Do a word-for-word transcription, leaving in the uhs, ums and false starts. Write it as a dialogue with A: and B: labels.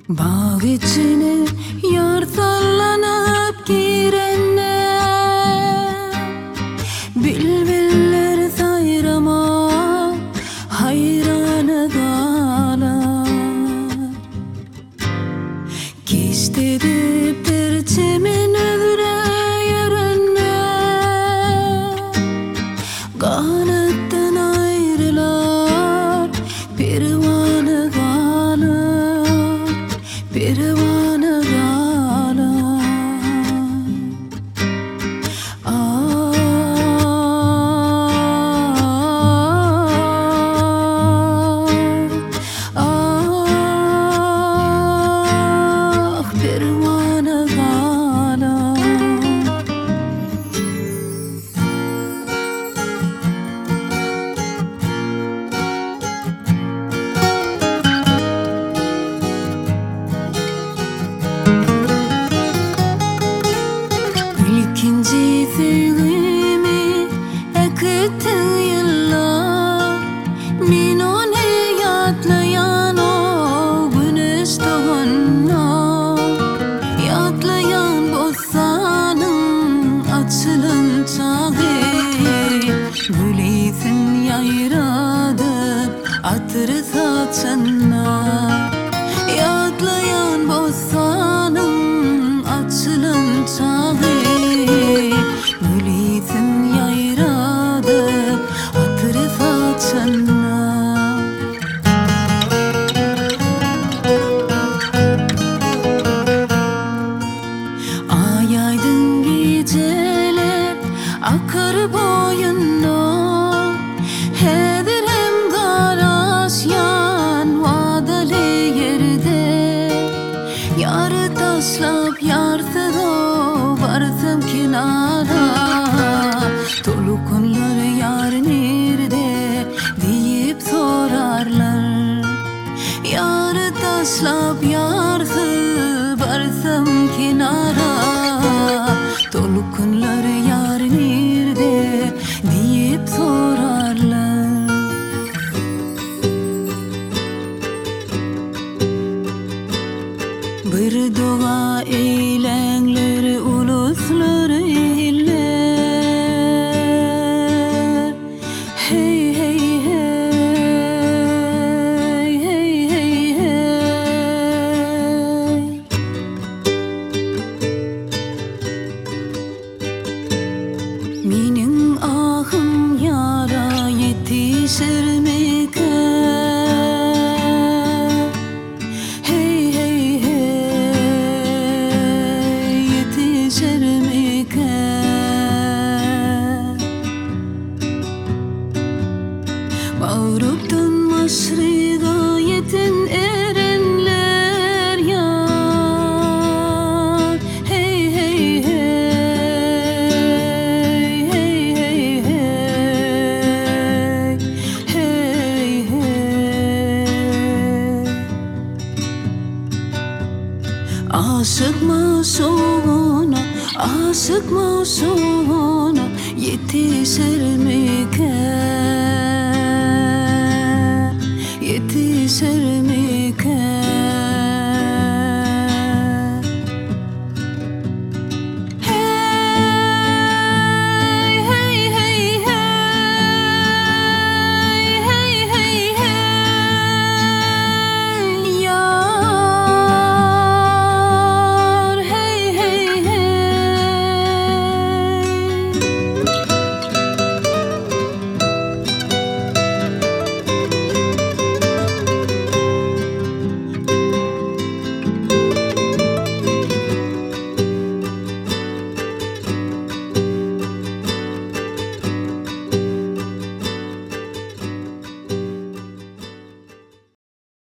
A: Bağ içine yar sallanıp girene, bülbüller sayrama hayranı kalar. Geç dedip terçemin ödüre yerine, kanattan ayrılar pervanı kalar, pervanı kalar. Ah, ah, pervanı kalar. İkinci sevgimi ekittin yıllar, min onu yadlayan o güneş doğanlar. Yadlayan bozsanın açılın çağı, gülisin yayradıp atırı saçanlar. Yadlayan bozsanın açılın çağı, gülisin yayradıp atırı saçanlar. Ay aydın geceler akar boyuna, hedirim karasyan vadalı yerde. Yarı taşlap yarsıda varsam kenara, tolukunlar yar nerede deyip sorarlar. Yarı taşlap yarsı varsam kenara, tolukunlar yar nerede deyip sorarlar. Bir dua eylenler uluslar iller. Hey hey hey, hey hey hey. Minin ahım yara yetişir miken? Hey hey hey, yetişir miken? Mağruptan maşriga yetin erenler yar. Hey hey hey, hey hey hey, hey hey. Aşık masona, aşık masona yetişir miken? Yetişir miken?